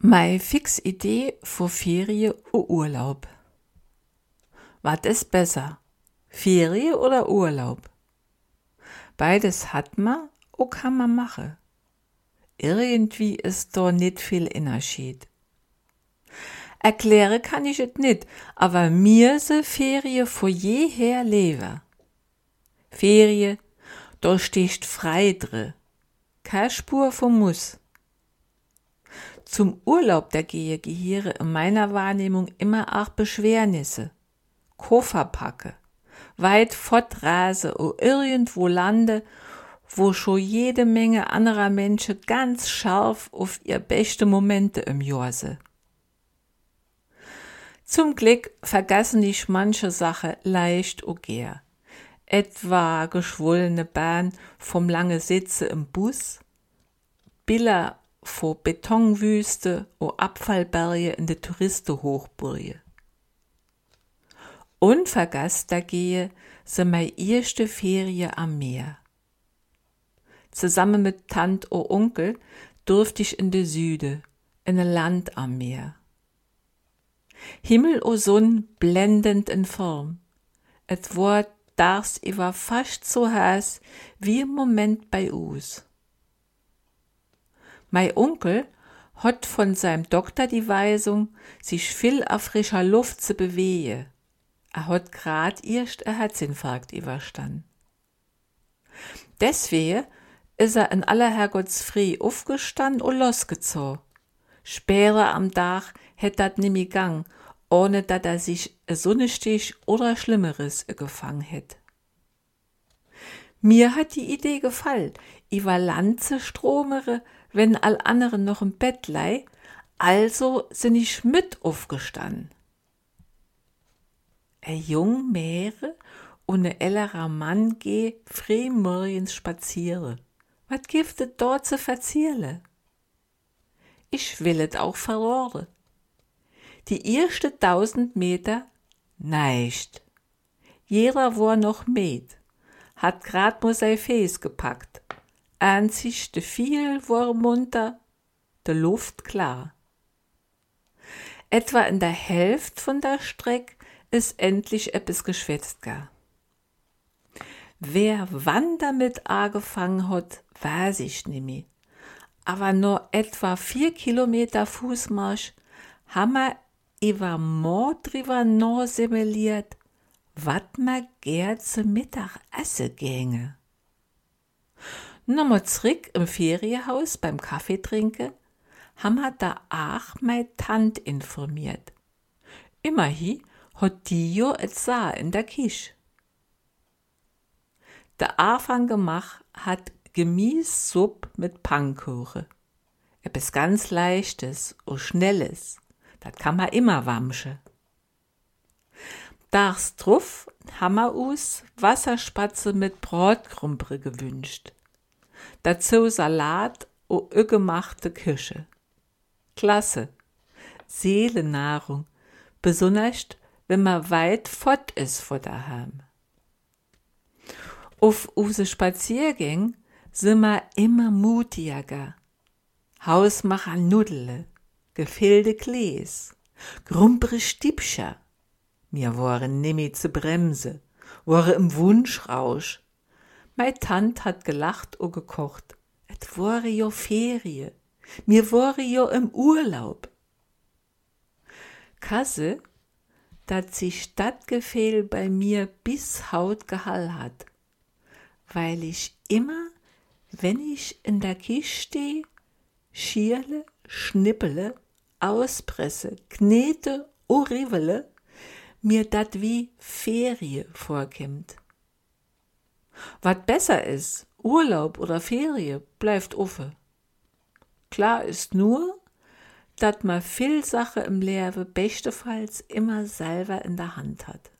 Mei Fix-Idee für Ferien und Urlaub. Was ist besser? Ferien oder Urlaub? Beides hat man und kann man machen. Irgendwie ist da nicht viel Unterschied. Erklären kann ich es nicht, aber mir se Ferien vor jeher leben. Ferien, da stehst frei drin. Keine Spur vom Muss. Zum Urlaub der gehören in meiner Wahrnehmung immer auch Beschwernisse. Koffer packe, weit fortrase und irgendwo lande, wo schon jede Menge anderer Menschen ganz scharf auf ihr beste Momente im Jahr sind. Zum Glück vergessen ich manche Sache leicht und gern. Etwa geschwollene Bahn vom lange Sitze im Bus, Bilder vor Betonwüste und Abfallberge in de Touristenhochburge. Unvergesst dagegen sind mei erste Ferien am Meer. Zusammen mit Tant und Onkel durfte ich in de Süde, in ein Land am Meer. Himmel und Sonn blendend in Form. Et war tagsüber fast so heiß wie im Moment bei uns. Mein Onkel hat von seinem Doktor die Weisung, sich viel auf frischer Luft zu bewegen. Er hat grad erst einen Herzinfarkt überstanden. Deswegen ist er in aller Herrgottsfrüh aufgestanden und losgezogen. Später am Tag hätt dat nimmer gang, ohne dass er sich ein Sonnenstich oder Schlimmeres gefangen hätt. Mir hat die Idee gefallen, über Land zu stromere, wenn all anderen noch im Bett lei, also sind ich mit aufgestanden. Ein jung Märe und ein älterer Mann geh frühmorgens spazieren. Was gibt es dort zu verzielen? Ich will es auch verloren. Die erste 1000 Meter, neicht. Jeder war noch mit, hat grad nur sein Fäß gepackt. Einzig de viel war munter, de Luft klar. Etwa in der Hälfte von der Strecke ist endlich etwas geschwätzt gar. Wer wann damit angefangen hat, weiß ich nimmer. Aber nur etwa 4 Kilometer Fußmarsch haben wir über Mord drüber noch simuliert, wat ma gern zum Mittag essen gänge. Nochmal zurück im Ferienhaus beim Kaffee trinken, haben wir da auch mei Tant informiert. Immerhin hat die jo et Saa in der Kisch. Der Anfang gemacht hat Gemüsesuppe mit Pannkuchen. Etwas ganz Leichtes und Schnelles, das kann man immer wamschen. Dachs drauf haben wir uns Wasserspatze mit Brotkrumpre gewünscht. Dazu Salat und gemachte Küche. Klasse. Seelennahrung, besonders wenn man weit fort ist von daheim. Auf unsere Spaziergänge sind wir immer mutiger. Hausmacher Nudele, gefüllte Gläs, grumpere Stiebscher. Mir waren nimmer zu bremse, waren im Wunschrausch. Mei Tant hat gelacht und gekocht. Et war jo Ferien. Mir waren jo im Urlaub. Kasse, dat sich Stadtgefehl bei mir bis haut gehall hat, weil ich immer, wenn ich in der Kisch steh, schierle, schnippele, auspresse, knete und rivele, mir dat wie Ferie vorkommt. Was besser ist, Urlaub oder Ferie, bleibt offen. Klar ist nur, dass man viel Sache im Leben bestenfalls immer selber in der Hand hat.